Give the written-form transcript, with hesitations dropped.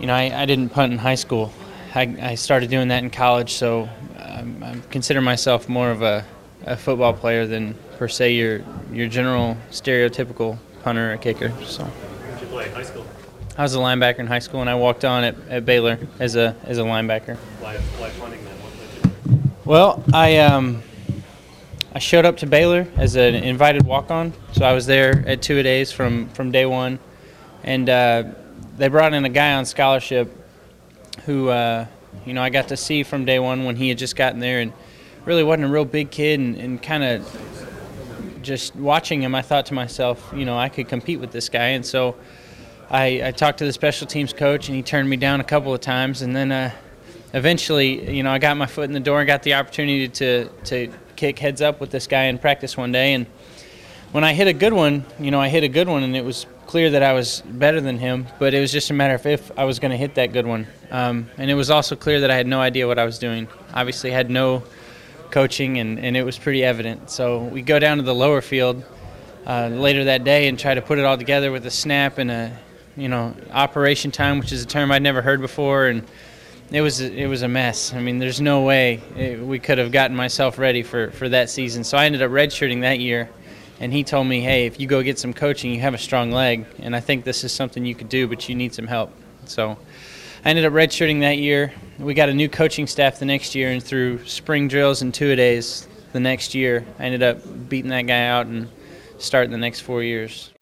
I didn't punt in high school. I started doing that in college, so I consider myself more of a football player than per se your general stereotypical punter or kicker. So. Where did you play in high school? I was a linebacker in high school, and I walked on at Baylor as a linebacker. Why punting then? What led you there? Well, I showed up to Baylor as an invited walk-on, so I was there at two-a-days from day one, and they brought in a guy on scholarship who I got to see from day one when he had just gotten there, and really wasn't a real big kid, and kind of just watching him, I thought to myself, I could compete with this guy, and so I talked to the special teams coach, and he turned me down a couple of times, and then eventually, I got my foot in the door and got the opportunity to kick heads up with this guy in practice one day, and when I hit a good one, and it was clear that I was better than him, but it was just a matter of if I was going to hit that good one. And it was also clear that I had no idea what I was doing. Obviously had no coaching, and it was pretty evident. So we go down to the lower field later that day and try to put it all together with a snap and operation time, which is a term I'd never heard before, and it was a mess. I mean, there's no way we could have gotten myself ready for that season. So I ended up redshirting that year. And he told me, hey, if you go get some coaching, you have a strong leg, and I think this is something you could do, but you need some help. So I ended up redshirting that year. We got a new coaching staff the next year, and through spring drills and two-a-days the next year, I ended up beating that guy out and starting the next 4 years.